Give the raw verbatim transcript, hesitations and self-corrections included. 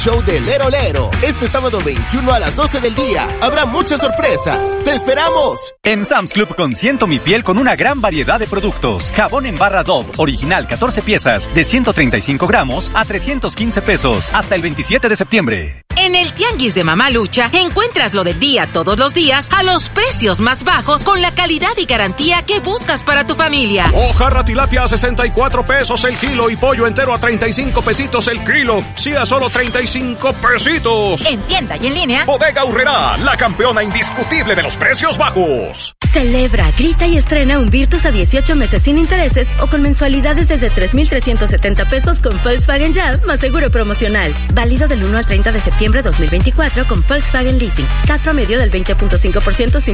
show de Lero Lero. Este sábado veintiuno a las doce del día. Habrá muchas sorpresas. ¡Te esperamos! En Sam's Club consiento mi piel con una gran variedad de productos. Jabón en barra Dove, original catorce piezas, de ciento treinta y cinco gramos a trescientos quince pesos. Hasta el veintisiete de septiembre. En el Tianguis de Mamalucha encuentras lo del día todos los días a los precios más bajos con la calidad y garantía que buscas para tu familia. Hojarra tilapia a sesenta y cuatro pesos el kilo y pollo entero a treinta y cinco pesitos el kilo. Sí, a solo treinta y cinco pesitos. En tienda y en línea. Bodega Aurrerá, la campeona indiscutible de los precios bajos. Celebra, grita y estrena un Virtus a dieciocho meses sin intereses o con mensualidades desde tres mil trescientos setenta pesos con Volkswagen Ya más seguro promocional. Válido del uno al treinta de septiembre de dos mil veinticuatro con Volkswagen Leasing. C A T promedio del veinte punto cinco por ciento sin